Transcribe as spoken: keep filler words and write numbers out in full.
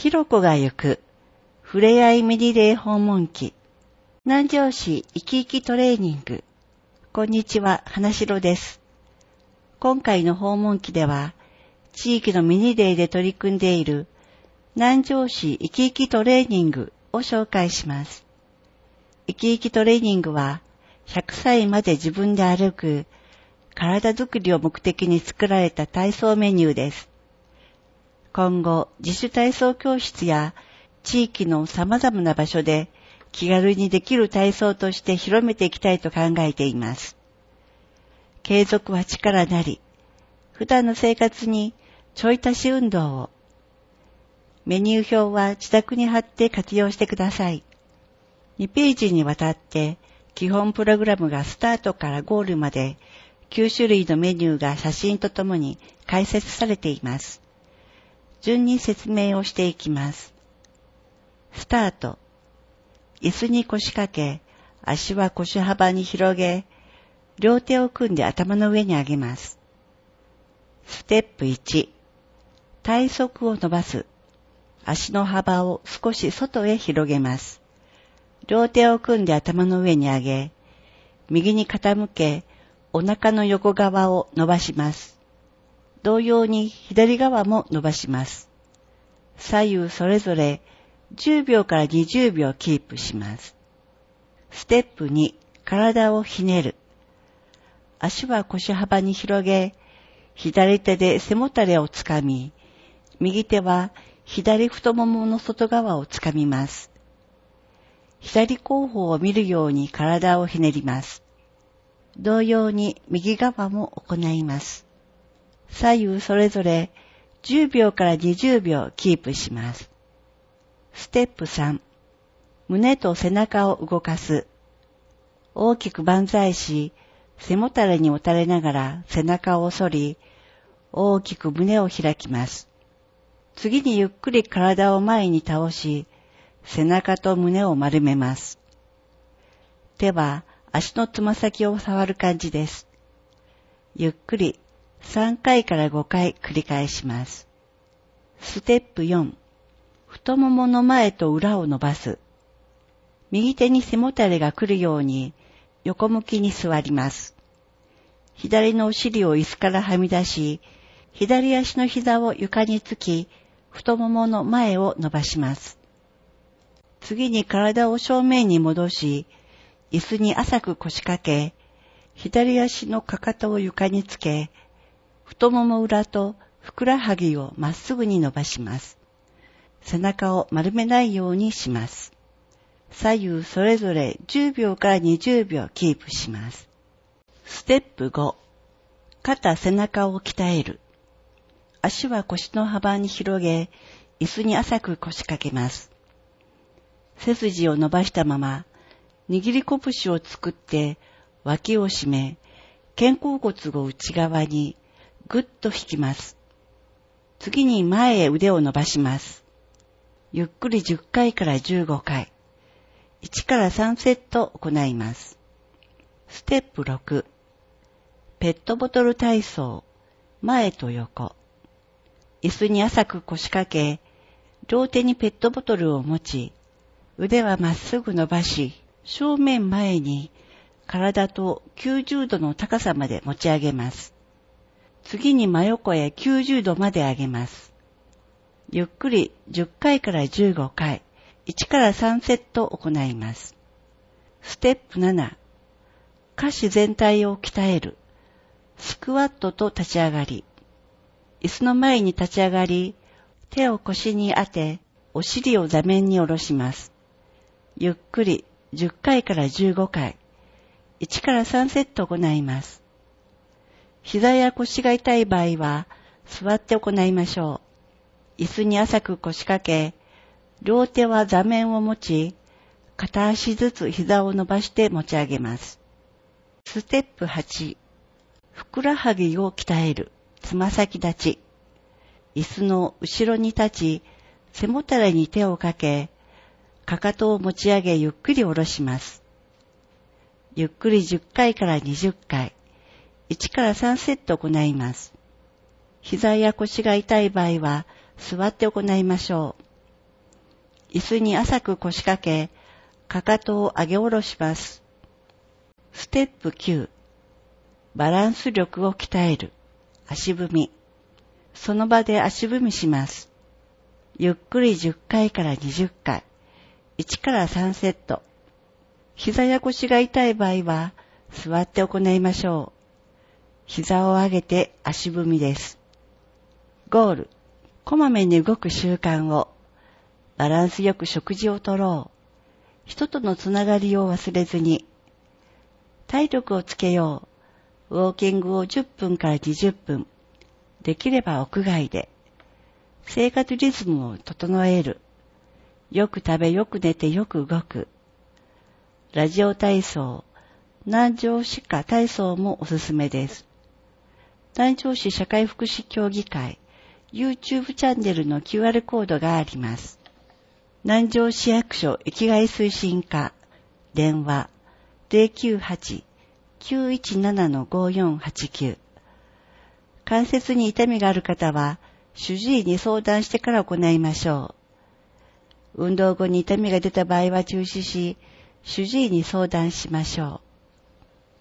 ひろこが行く、ふれあいミニレイ訪問記、南城市生き生きトレーニング。こんにちは、花城です。今回の訪問記では、地域のミニレイで取り組んでいる南城市生き生きトレーニングを紹介します。生き生きトレーニングは、ひゃくさいまで自分で歩く、体づくりを目的に作られた体操メニューです。今後、自主体操教室や地域の様々な場所で気軽にできる体操として広めていきたいと考えています。継続は力なり、普段の生活にちょい足し運動を。メニュー表は自宅に貼って活用してください。にページにわたって基本プログラムがスタートからゴールまできゅうしゅるいのメニューが写真とともに解説されています。順に説明をしていきます。スタート。椅子に腰掛け、足は腰幅に広げ、両手を組んで頭の上に上げます。ステップいち。体側を伸ばす。足の幅を少し外へ広げます。両手を組んで頭の上に上げ、右に傾け、お腹の横側を伸ばします。同様に左側も伸ばします。左右それぞれじゅうびょうからにじゅうびょうキープします。ステップに、体をひねる。足は腰幅に広げ、左手で背もたれをつかみ、右手は左太ももの外側をつかみます。左後方を見るように体をひねります。同様に右側も行います。左右それぞれじゅうびょうからにじゅうびょうキープします。ステップさん、胸と背中を動かす。大きく万歳し、背もたれにもたれながら背中を反り、大きく胸を開きます。次にゆっくり体を前に倒し、背中と胸を丸めます。手は足のつま先を触る感じです。ゆっくりさんかいからごかい繰り返します。ステップよん、太ももの前と裏を伸ばす。右手に背もたれが来るように横向きに座ります。左のお尻を椅子からはみ出し、左足の膝を床につき、太ももの前を伸ばします。次に体を正面に戻し、椅子に浅く腰掛け、左足のかかとを床につけ、太もも裏とふくらはぎをまっすぐに伸ばします。背中を丸めないようにします。左右それぞれじゅうびょうからにじゅうびょうキープします。ステップご、肩背中を鍛える。足は腰の幅に広げ、椅子に浅く腰掛けます。背筋を伸ばしたまま、握り拳を作って脇を締め、肩甲骨を内側にぐっと引きます。次に前へ腕を伸ばします。ゆっくりじゅっかいからじゅうごかい、いちからさんセット行います。ステップろく、ペットボトル体操、前と横。椅子に浅く腰掛け、両手にペットボトルを持ち、腕はまっすぐ伸ばし、正面前に体ときゅうじゅうどの高さまで持ち上げます。次に真横へきゅうじゅうどまで上げます。ゆっくりじゅっかいからじゅうごかい、いちからさんセット行います。ステップなな、下肢全体を鍛える。スクワットと立ち上がり。椅子の前に立ち上がり、手を腰に当て、お尻を座面に下ろします。ゆっくりじゅっかいからじゅうごかい、いちからさんセット行います。膝や腰が痛い場合は座って行いましょう。椅子に浅く腰掛け、両手は座面を持ち、片足ずつ膝を伸ばして持ち上げます。ステップはち、ふくらはぎを鍛える。つま先立ち。椅子の後ろに立ち、背もたれに手をかけ、かかとを持ち上げゆっくり下ろします。ゆっくりじゅっかいからにじゅっかい、いちからさんセット行います。膝や腰が痛い場合は座って行いましょう。 椅子に浅く腰掛け、かかとを上げ下ろします。ステップきゅう、バランス力を鍛える、足踏み。その場で足踏みします。ゆっくりじゅっかいからにじゅっかい、いちからさんセット。膝や腰が痛い場合は、座って行いましょう。膝を上げて足踏みです。ゴール。こまめに動く習慣を。バランスよく食事をとろう。人とのつながりを忘れずに。体力をつけよう。ウォーキングをじゅっぷんからにじゅっぷん。できれば屋外で。生活リズムを整える。よく食べ、よく寝て、よく動く。ラジオ体操、南城市下体操もおすすめです。南城市社会福祉協議会 YouTube チャンネルの キューアール コードがあります。南城市役所生きがい推進課、電話 ゼロきゅうはち きゅういちなな ごよんはちきゅう。関節に痛みがある方は、主治医に相談してから行いましょう。運動後に痛みが出た場合は中止し、主治医に相談しましょう。